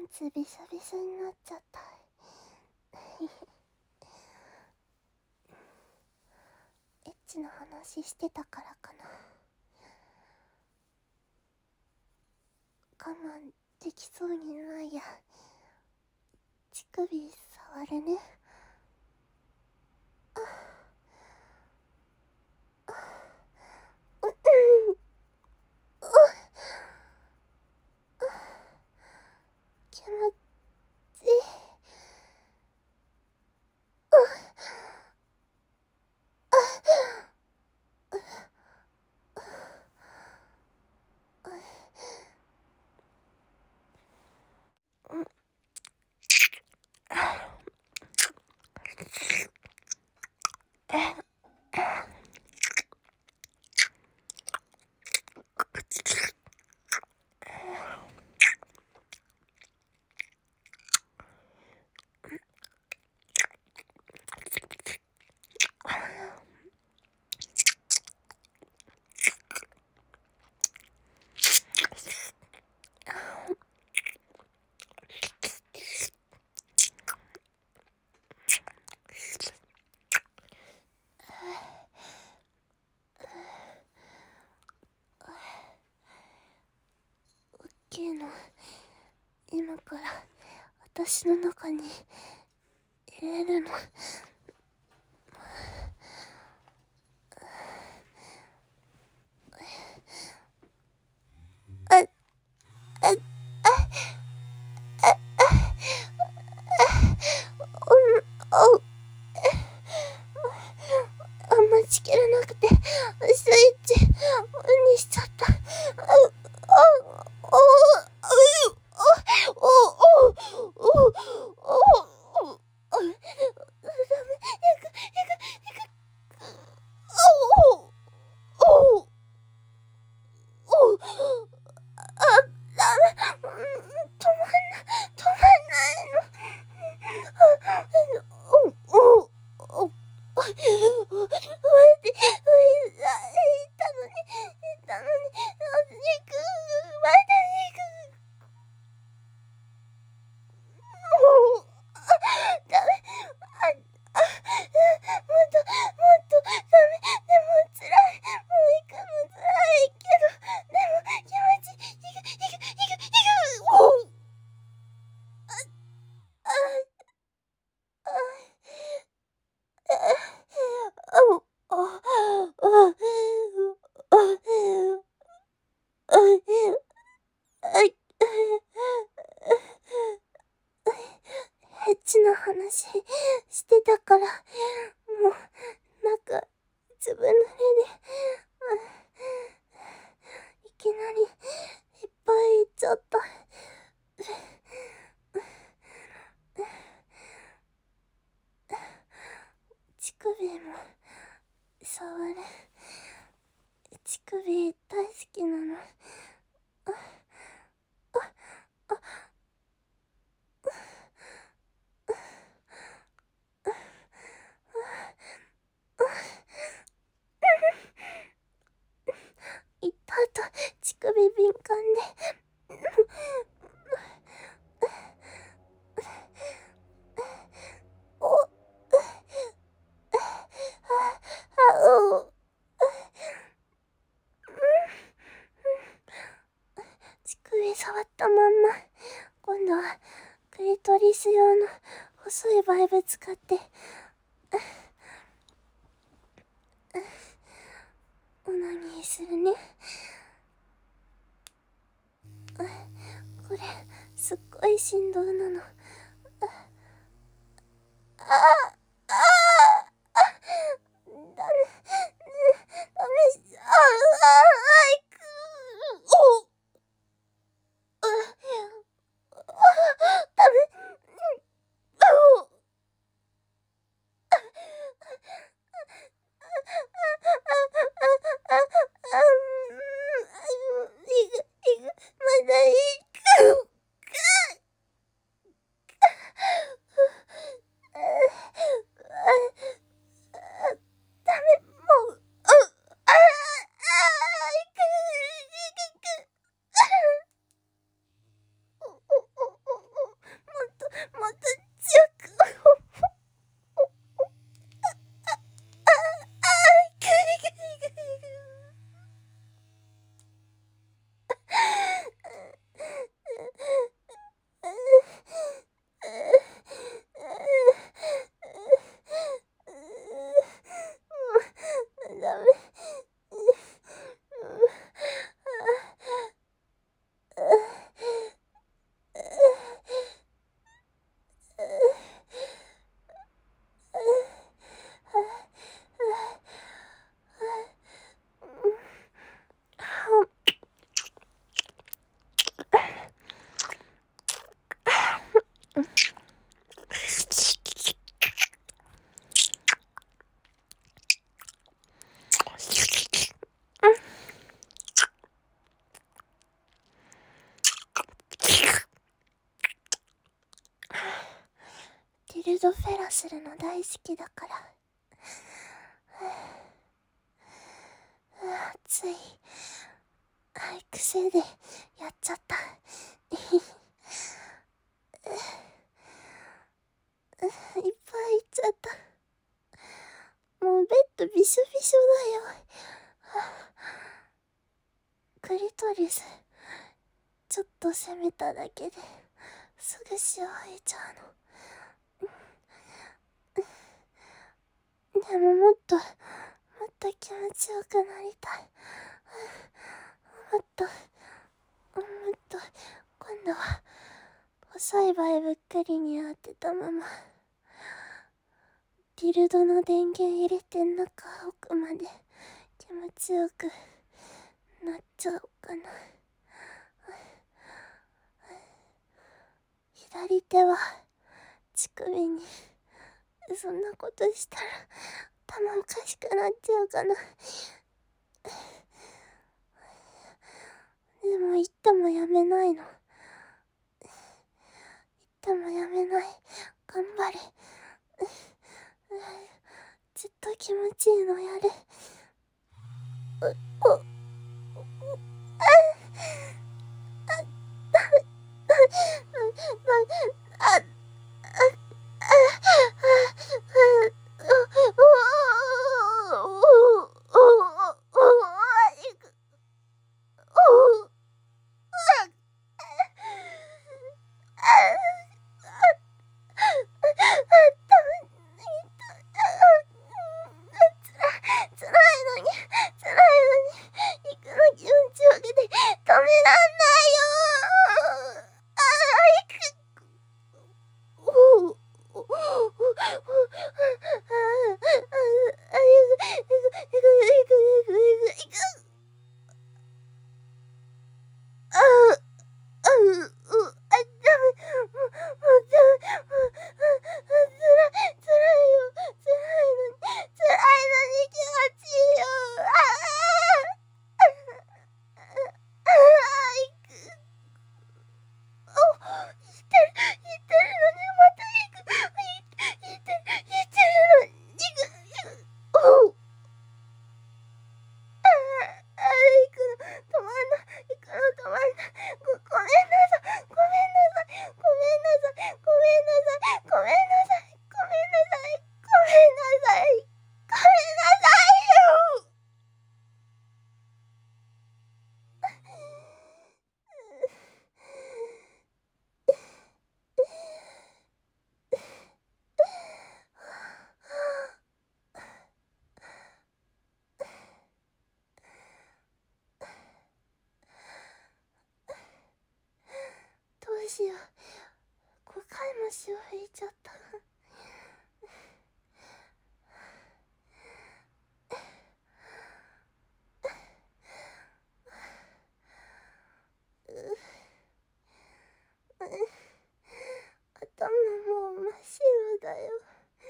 ツビシャビシャになっちゃった。エッチな話してたからかな。我慢できそうにないや。乳首触るね。気持ちいい。ケイの今から私の中に入れるの。待ちきれなくてスイッチオンにしちゃった。エッチな話してたから、もう、なんか、ずぶ濡れで、いきなり、いっぱい言っちゃった。乳首も、触る。乳首大好きなの。行った後、乳首敏感で。乳首触ったまんま、今度はクリトリス用の細いバイブ使って、オナニーするね。これ、すっごい振動なの。ダメ、まだいく。ダメ、もう、 もっと強く。ダメ。ギルドフェラするの大好きだから。つい癖でやっちゃった。いっぱいいっちゃった。もうベッドびしょびしょだよ。クリトリスちょっと攻めただけですぐ塩吐いちゃうの。でももっと気持ちよくなりたい。もっと今度は細いバイぶっかりに当てたままギルドの電源入れて中奥まで気持ちよくなっちゃおうかな。左手は乳首に。そんなことしたら頭おかしくなっちゃうかな。でも言ってもやめないの。言ってもやめない。頑張れ。ずっと気持ちいいのやれ。どうしよう。5回も潮吹いちゃった。頭もう真っ白だよ。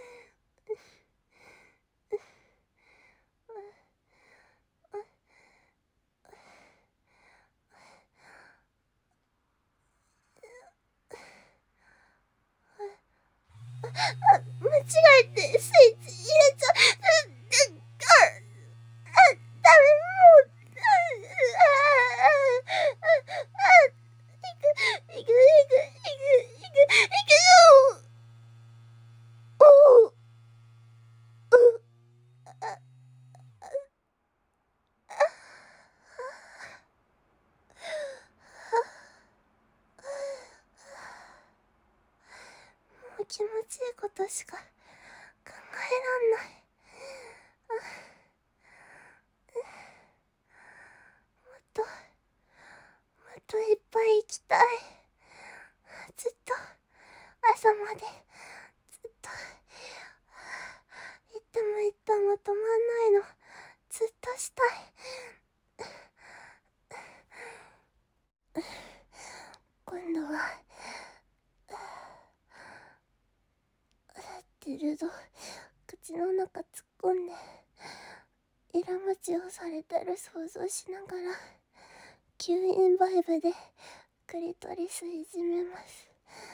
間違えてスイッチ入れちゃダメ。もういくよ。 気持ちいいことしか考えらんない。もっといっぱい行きたい。ずっと朝までずっと行っても行っても止まんないの。ずっとしたい。今度はディルド口の中突っ込んでイラムチをされてる想像しながら吸引バイブでクリトリスいじめます。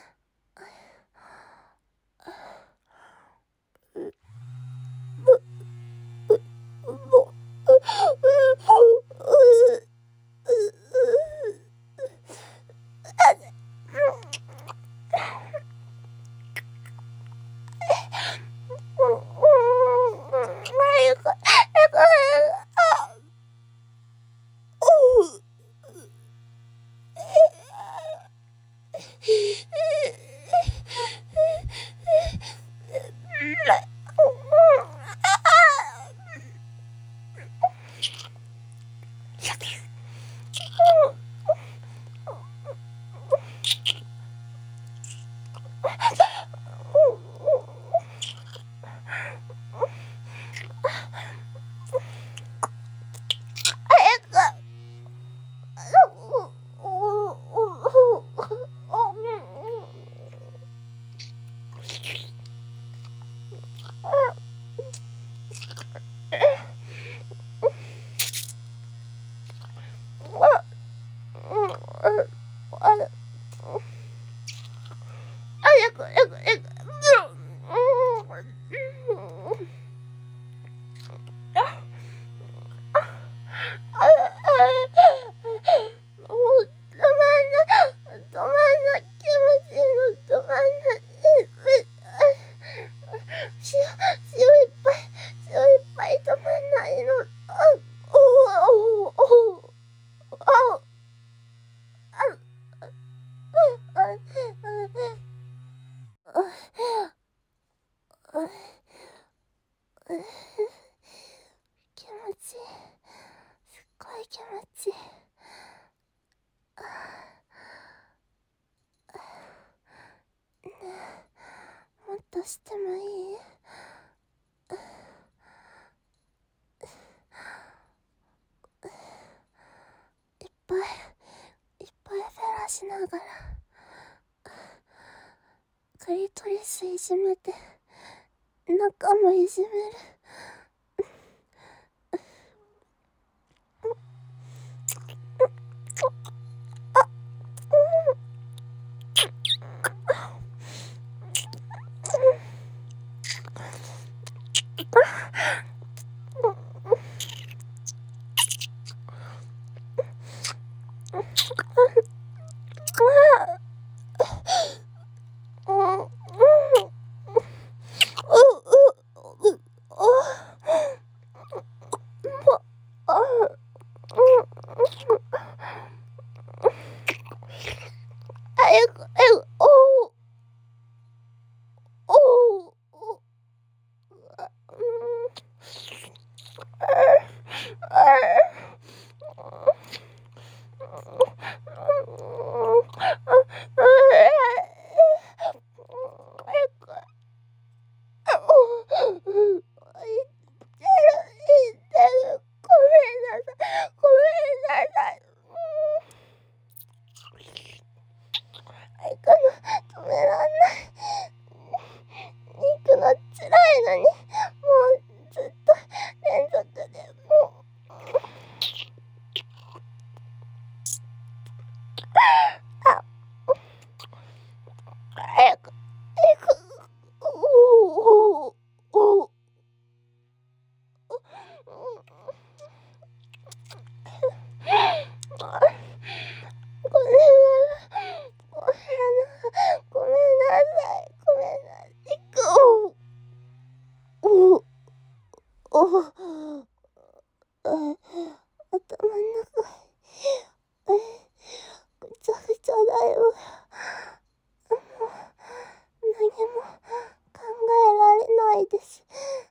気持ちいい。すっごい気持ちいい。ねえ、もっとしてもいい？いっぱいフェラしながらクリトリスいじめて中もいじめる。ぐちゃぐちゃだよ。何もぱいです。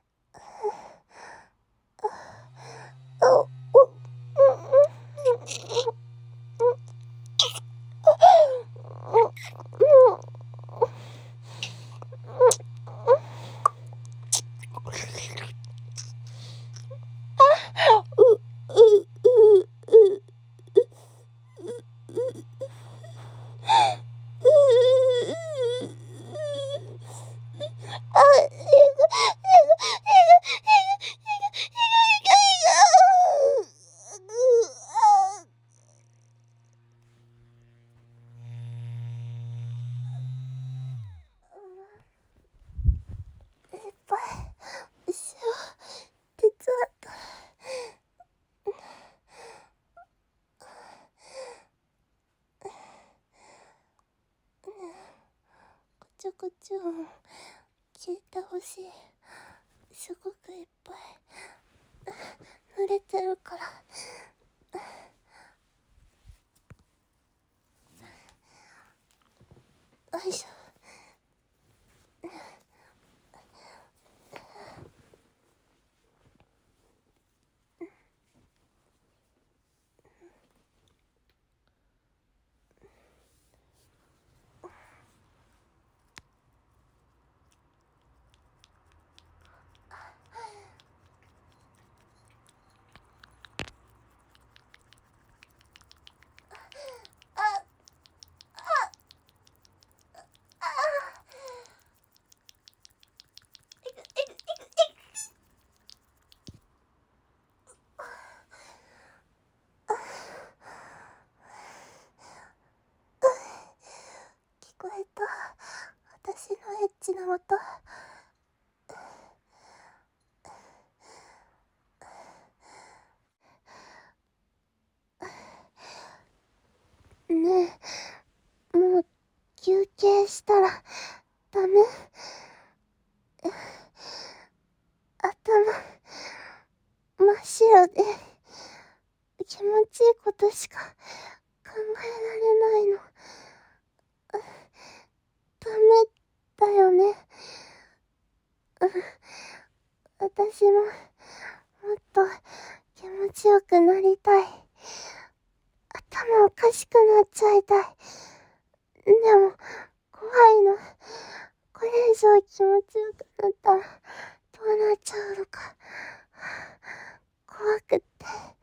こっちを聞いてほしい。すごくいっぱい濡れてるから。よいしょ。聞こえた。私のエッチな音。ねえ、もう休憩したらダメ？頭真っ白で気持ちいいことしか考えられないの。ダメだよね。私ももっと気持ちよくなりたい。頭おかしくなっちゃいたい。でも怖いの。これ以上気持ちよくなったらどうなっちゃうのか怖くって。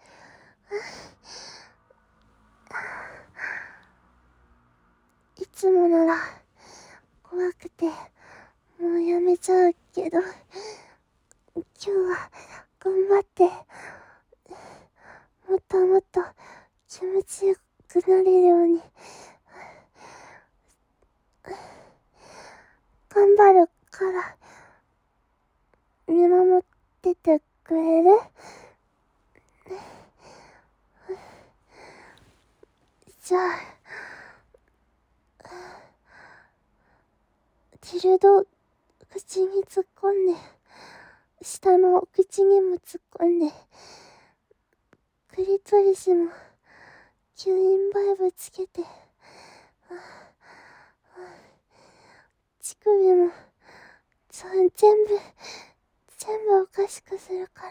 いつもなら怖くてもうやめちゃうけど、今日は頑張ってもっともっと気持ちよくなれるように頑張るから見守っててくれる？じゃあティルド口に突っ込んで、下のお口にも突っ込んで、クリトリスも吸引バイブつけて、乳首も全部おかしくするから。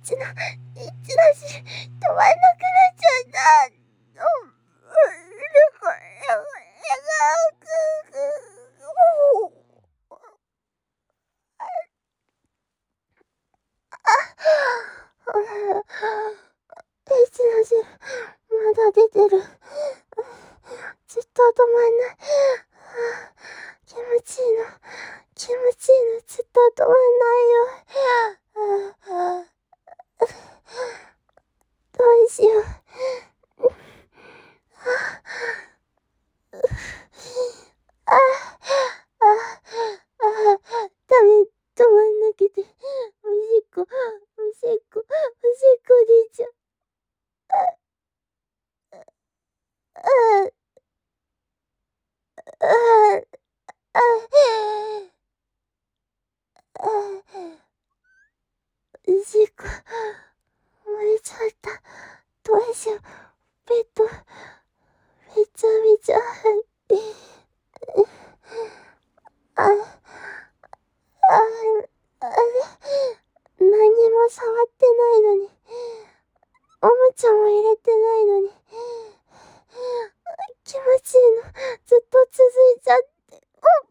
ちのし、止まんなくなっちゃった。H の汁、まだ出てる。ずっと止まんない。気持ちいいの、ずっと止まんないよ。どうしよう。ダメ、止まんなくて。おしっこ出ちゃう。おしっこ漏れちゃった。どうしよう。ベッド、めちゃめちゃあ、何も触ってないのに。おもちゃも入れてないのに。気持ちいいの、ずっと続いちゃって。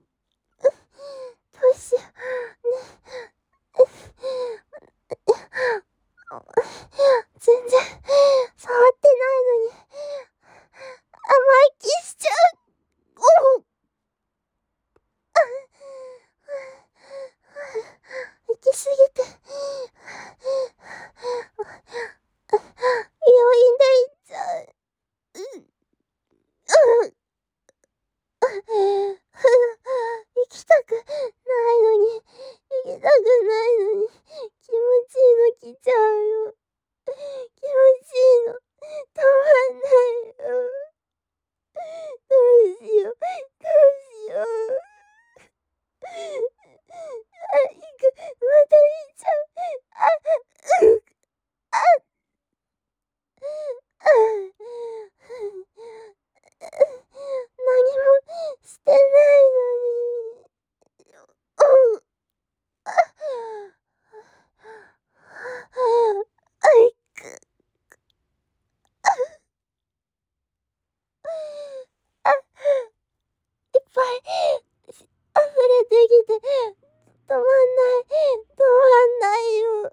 どうしよう。全然触ってないのに。甘い気しちゃう。行き過ぎて。病院で行っちゃう。行きたくないのに。気持ちいいの来ちゃうよ。気持ちいいの止まんないよ。どうしよう。また行っちゃう。何もしてないのに。いっぱい溢れてきて止まんないよ。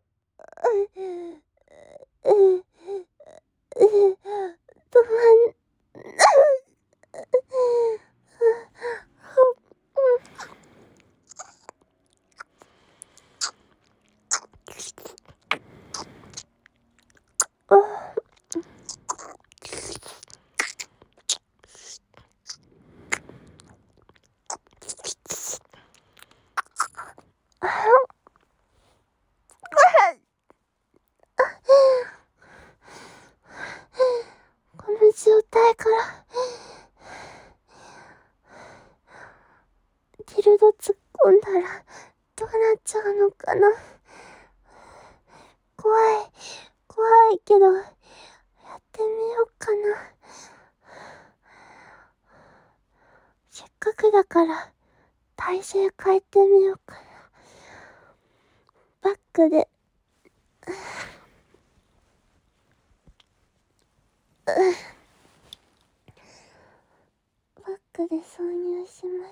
止まんこの状態からディルド突っ込んだらどうなっちゃうのかな。怖いけどやってみようかな。せっかくだから体勢変えてみようかな。バックで挿入します。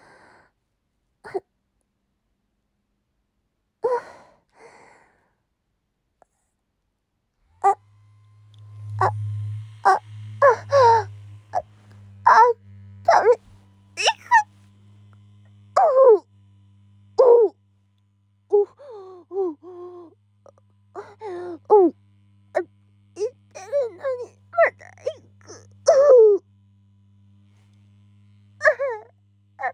ダメ。言ってるのにまだ行く。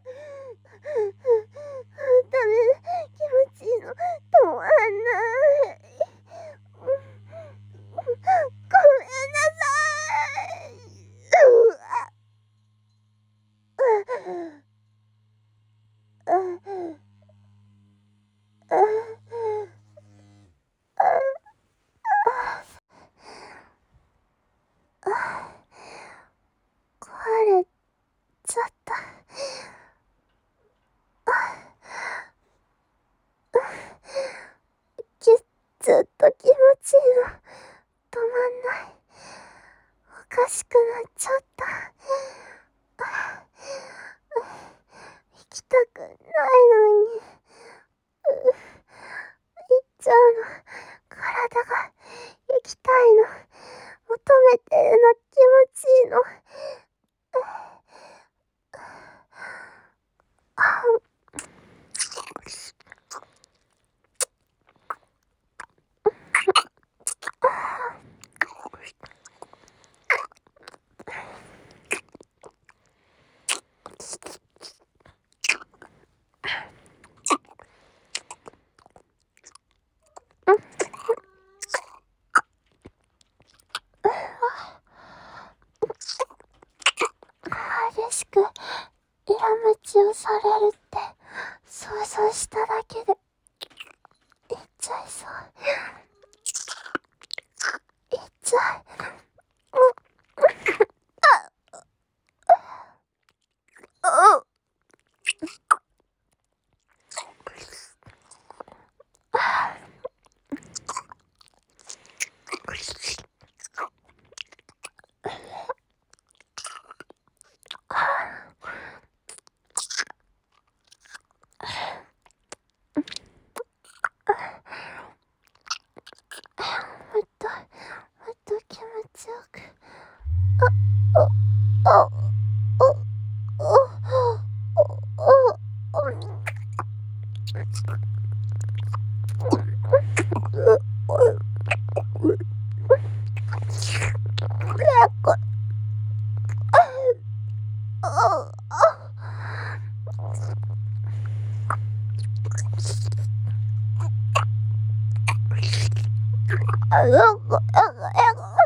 かしくなっちゃった。行きたくないのに。行っちゃうの。体が行きたいの。求めてるの。気持ちいいの。激しくイラムチをされるって想像しただけで行っちゃいそう。行っちゃい。もっと気持ちよく。あ、あ